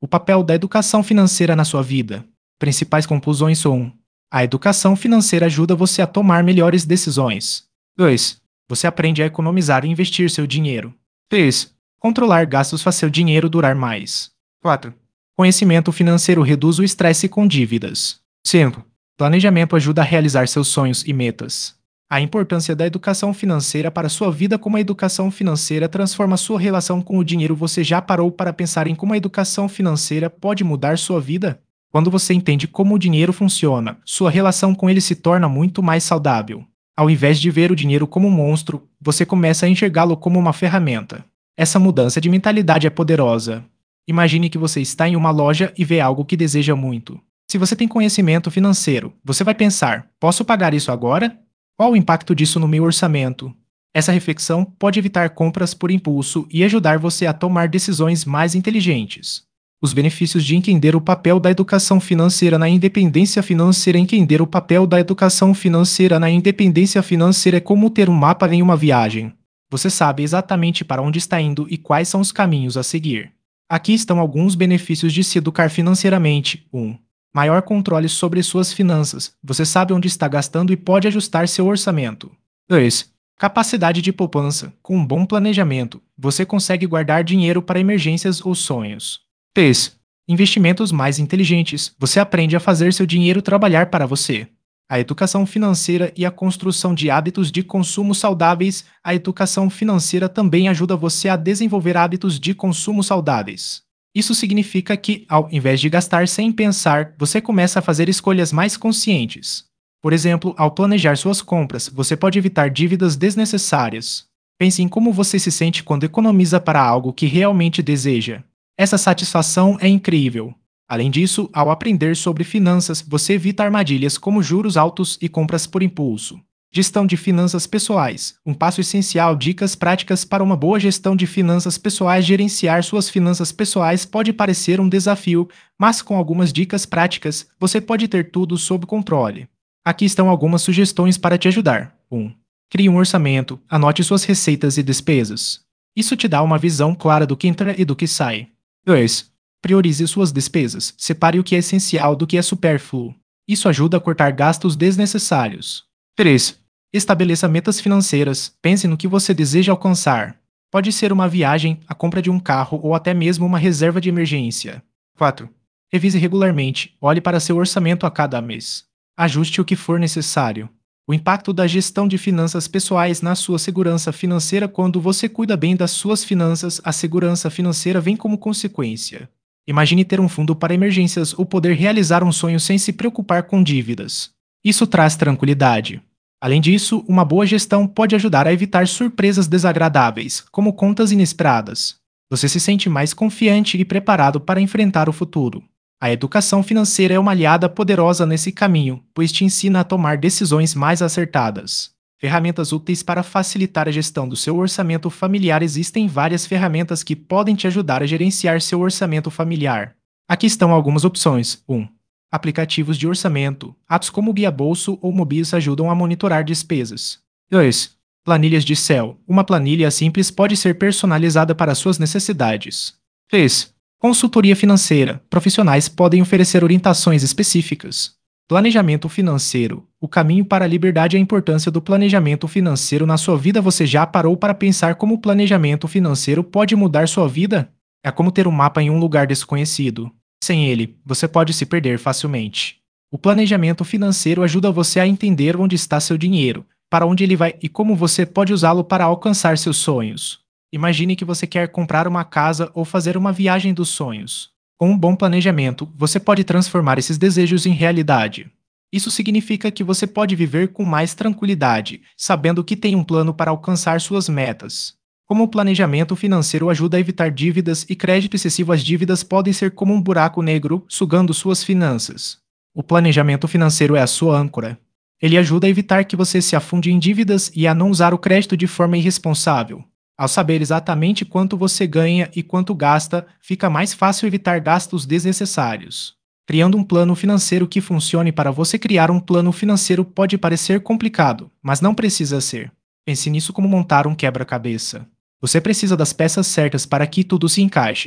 papel da educação financeira na sua vida. Principais conclusões são: a educação financeira ajuda você a tomar melhores decisões. 2. Você aprende a economizar e investir seu dinheiro. 3. Controlar gastos faz seu dinheiro durar mais. 4. Conhecimento financeiro reduz o estresse com dívidas. 5. Planejamento ajuda a realizar seus sonhos e metas. A importância da educação financeira para sua vida. Como a educação financeira transforma sua relação com o dinheiro. Você já parou para pensar em como a educação financeira pode mudar sua vida? Quando você entende como o dinheiro funciona, sua relação com ele se torna muito mais saudável. Ao invés de ver o dinheiro como um monstro, você começa a enxergá-lo como uma ferramenta. Essa mudança de mentalidade é poderosa. Imagine que você está em uma loja e vê algo que deseja muito. Se você tem conhecimento financeiro, você vai pensar: posso pagar isso agora? Qual o impacto disso no meu orçamento? Essa reflexão pode evitar compras por impulso e ajudar você a tomar decisões mais inteligentes. Os benefícios de entender o papel da educação financeira na independência financeira. Entender o papel da educação financeira na independência financeira é como ter um mapa em uma viagem. Você sabe exatamente para onde está indo e quais são os caminhos a seguir. Aqui estão alguns benefícios de se educar financeiramente. 1. Maior controle sobre suas finanças. Você sabe onde está gastando e pode ajustar seu orçamento. 2. Capacidade de poupança. Com um bom planejamento, você consegue guardar dinheiro para emergências ou sonhos. 3. Investimentos mais inteligentes. Você aprende a fazer seu dinheiro trabalhar para você. A educação financeira e a construção de hábitos de consumo saudáveis. A educação financeira também ajuda você a desenvolver hábitos de consumo saudáveis. Isso significa que, ao invés de gastar sem pensar, você começa a fazer escolhas mais conscientes. Por exemplo, ao planejar suas compras, você pode evitar dívidas desnecessárias. Pense em como você se sente quando economiza para algo que realmente deseja. Essa satisfação é incrível. Além disso, ao aprender sobre finanças, você evita armadilhas como juros altos e compras por impulso. Gestão de finanças pessoais. Um passo essencial: dicas práticas para uma boa gestão de finanças pessoais. Gerenciar suas finanças pessoais pode parecer um desafio, mas com algumas dicas práticas, você pode ter tudo sob controle. Aqui estão algumas sugestões para te ajudar. 1. Crie um orçamento. Anote suas receitas e despesas. Isso te dá uma visão clara do que entra e do que sai. 2. Priorize suas despesas. Separe o que é essencial do que é supérfluo. Isso ajuda a cortar gastos desnecessários. 3. Estabeleça metas financeiras. Pense no que você deseja alcançar. Pode ser uma viagem, a compra de um carro ou até mesmo uma reserva de emergência. 4. Revise regularmente. Olhe para seu orçamento a cada mês. Ajuste o que for necessário. O impacto da gestão de finanças pessoais na sua segurança financeira. Quando você cuida bem das suas finanças, a segurança financeira vem como consequência. Imagine ter um fundo para emergências ou poder realizar um sonho sem se preocupar com dívidas. Isso traz tranquilidade. Além disso, uma boa gestão pode ajudar a evitar surpresas desagradáveis, como contas inesperadas. Você se sente mais confiante e preparado para enfrentar o futuro. A educação financeira é uma aliada poderosa nesse caminho, pois te ensina a tomar decisões mais acertadas. Ferramentas úteis para facilitar a gestão do seu orçamento familiar. Existem várias ferramentas que podem te ajudar a gerenciar seu orçamento familiar. Aqui estão algumas opções. 1. Aplicativos de orçamento. Apps como Guia Bolso ou Mobius ajudam a monitorar despesas. 2. Planilhas de Excel. Uma planilha simples pode ser personalizada para suas necessidades. 3. Consultoria financeira. Profissionais podem oferecer orientações específicas. Planejamento financeiro. O caminho para a liberdade. A importância do planejamento financeiro na sua vida. Você já parou para pensar como o planejamento financeiro pode mudar sua vida? É como ter um mapa em um lugar desconhecido. Sem ele, você pode se perder facilmente. O planejamento financeiro ajuda você a entender onde está seu dinheiro, para onde ele vai e como você pode usá-lo para alcançar seus sonhos. Imagine que você quer comprar uma casa ou fazer uma viagem dos sonhos. Com um bom planejamento, você pode transformar esses desejos em realidade. Isso significa que você pode viver com mais tranquilidade, sabendo que tem um plano para alcançar suas metas. Como o planejamento financeiro ajuda a evitar dívidas e crédito excessivo. As dívidas podem ser como um buraco negro, sugando suas finanças. O planejamento financeiro é a sua âncora. Ele ajuda a evitar que você se afunde em dívidas e a não usar o crédito de forma irresponsável. Ao saber exatamente quanto você ganha e quanto gasta, fica mais fácil evitar gastos desnecessários. Criando um plano financeiro que funcione. Para você criar um plano financeiro pode parecer complicado, mas não precisa ser. Pense nisso como montar um quebra-cabeça. Você precisa das peças certas para que tudo se encaixe.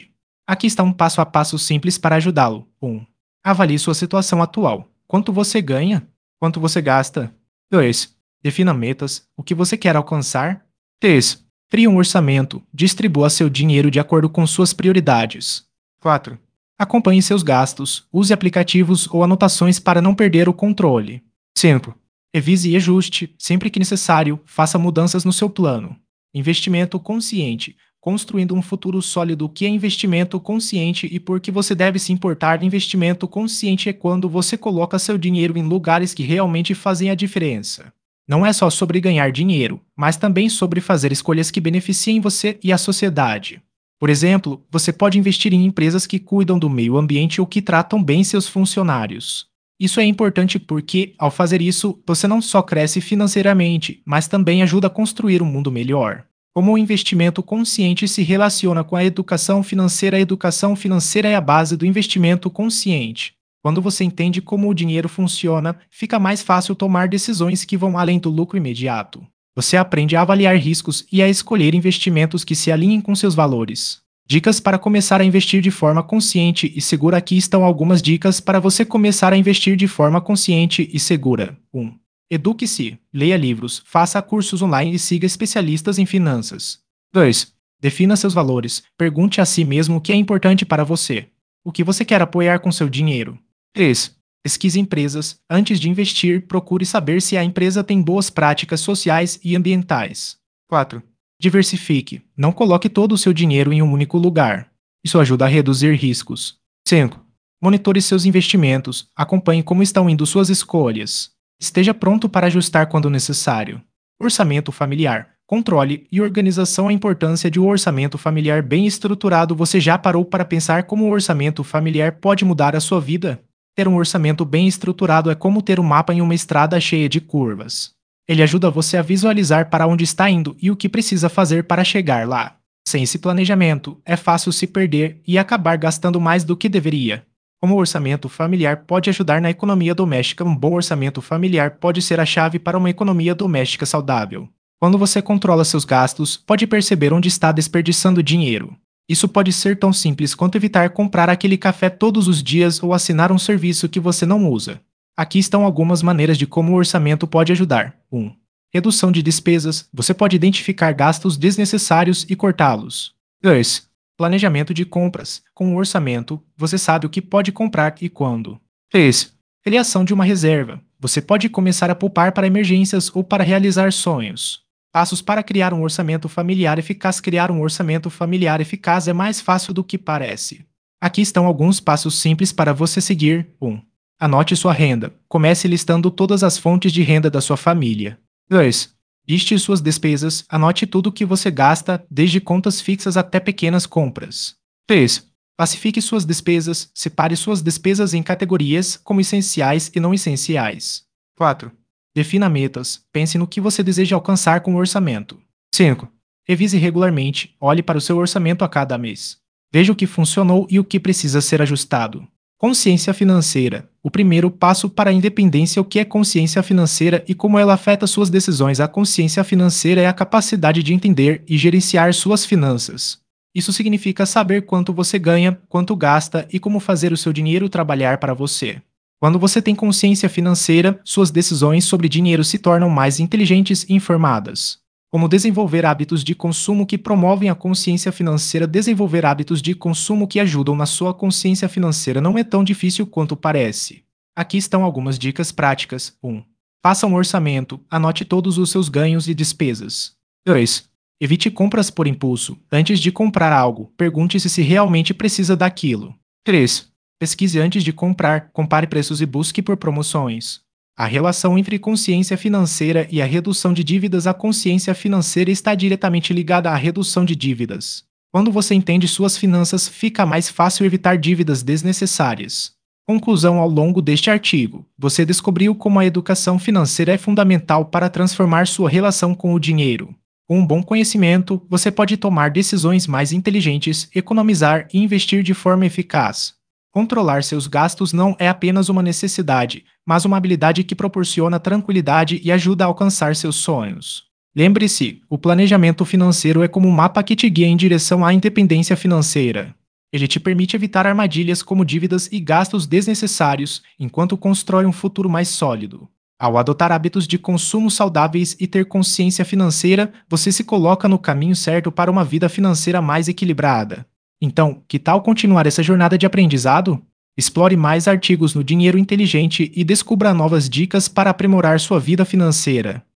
Aqui está um passo a passo simples para ajudá-lo. 1. Avalie sua situação atual. Quanto você ganha? Quanto você gasta? 2. Defina metas. O que você quer alcançar? 3. Crie um orçamento. Distribua seu dinheiro de acordo com suas prioridades. 4. Acompanhe seus gastos. Use aplicativos ou anotações para não perder o controle. 5. Revise e ajuste. Sempre que necessário, faça mudanças no seu plano. Investimento consciente. Construindo um futuro sólido. O que é investimento consciente e por que você deve se importar? Investimento consciente é quando você coloca seu dinheiro em lugares que realmente fazem a diferença. Não é só sobre ganhar dinheiro, mas também sobre fazer escolhas que beneficiem você e a sociedade. Por exemplo, você pode investir em empresas que cuidam do meio ambiente ou que tratam bem seus funcionários. Isso é importante porque, ao fazer isso, você não só cresce financeiramente, mas também ajuda a construir um mundo melhor. Como o investimento consciente se relaciona com a educação financeira é a base do investimento consciente. Quando você entende como o dinheiro funciona, fica mais fácil tomar decisões que vão além do lucro imediato. Você aprende a avaliar riscos e a escolher investimentos que se alinhem com seus valores. Dicas para começar a investir de forma consciente e segura. Aqui estão algumas dicas para você começar a investir de forma consciente e segura. 1. Eduque-se, leia livros, faça cursos online e siga especialistas em finanças. 2. Defina seus valores, pergunte a si mesmo o que é importante para você. O que você quer apoiar com seu dinheiro? 3. Pesquise empresas. Antes de investir, procure saber se a empresa tem boas práticas sociais e ambientais. 4. Diversifique. Não coloque todo o seu dinheiro em um único lugar. Isso ajuda a reduzir riscos. 5. Monitore seus investimentos. Acompanhe como estão indo suas escolhas. Esteja pronto para ajustar quando necessário. Orçamento familiar. Controle e organização. A importância de um orçamento familiar bem estruturado. Você já parou para pensar como o orçamento familiar pode mudar a sua vida? Ter um orçamento bem estruturado é como ter um mapa em uma estrada cheia de curvas. Ele ajuda você a visualizar para onde está indo e o que precisa fazer para chegar lá. Sem esse planejamento, é fácil se perder e acabar gastando mais do que deveria. Como o orçamento familiar pode ajudar na economia doméstica, um bom orçamento familiar pode ser a chave para uma economia doméstica saudável. Quando você controla seus gastos, pode perceber onde está desperdiçando dinheiro. Isso pode ser tão simples quanto evitar comprar aquele café todos os dias ou assinar um serviço que você não usa. Aqui estão algumas maneiras de como o orçamento pode ajudar. 1. Redução de despesas. Você pode identificar gastos desnecessários e cortá-los. 2. Planejamento de compras. Com o orçamento, você sabe o que pode comprar e quando. 3. Criação de uma reserva. Você pode começar a poupar para emergências ou para realizar sonhos. Passos para criar um orçamento familiar eficaz. Criar um orçamento familiar eficaz é mais fácil do que parece. Aqui estão alguns passos simples para você seguir. 1. Anote sua renda. Comece listando todas as fontes de renda da sua família. 2. Liste suas despesas. Anote tudo o que você gasta, desde contas fixas até pequenas compras. 3. Classifique suas despesas. Separe suas despesas em categorias, como essenciais e não essenciais. 4. Defina metas. Pense no que você deseja alcançar com o orçamento. 5. Revise regularmente. Olhe para o seu orçamento a cada mês. Veja o que funcionou e o que precisa ser ajustado. Consciência financeira. O primeiro passo para a independência. O que é consciência financeira e como ela afeta suas decisões? A consciência financeira é a capacidade de entender e gerenciar suas finanças. Isso significa saber quanto você ganha, quanto gasta e como fazer o seu dinheiro trabalhar para você. Quando você tem consciência financeira, suas decisões sobre dinheiro se tornam mais inteligentes e informadas. Como desenvolver hábitos de consumo que promovem a consciência financeira. Desenvolver hábitos de consumo que ajudam na sua consciência financeira não é tão difícil quanto parece. Aqui estão algumas dicas práticas. 1. Faça um orçamento. Anote todos os seus ganhos e despesas. 2. Evite compras por impulso. Antes de comprar algo, pergunte-se se realmente precisa daquilo. 3. Pesquise antes de comprar. Compare preços e busque por promoções. A relação entre consciência financeira e a redução de dívidas. A consciência financeira está diretamente ligada à redução de dívidas. Quando você entende suas finanças, fica mais fácil evitar dívidas desnecessárias. Conclusão: ao longo deste artigo, você descobriu como a educação financeira é fundamental para transformar sua relação com o dinheiro. Com um bom conhecimento, você pode tomar decisões mais inteligentes, economizar e investir de forma eficaz. Controlar seus gastos não é apenas uma necessidade, mas uma habilidade que proporciona tranquilidade e ajuda a alcançar seus sonhos. Lembre-se, o planejamento financeiro é como um mapa que te guia em direção à independência financeira. Ele te permite evitar armadilhas como dívidas e gastos desnecessários, enquanto constrói um futuro mais sólido. Ao adotar hábitos de consumo saudáveis e ter consciência financeira, você se coloca no caminho certo para uma vida financeira mais equilibrada. Então, que tal continuar essa jornada de aprendizado? Explore mais artigos no Dinheiro Inteligente e descubra novas dicas para aprimorar sua vida financeira.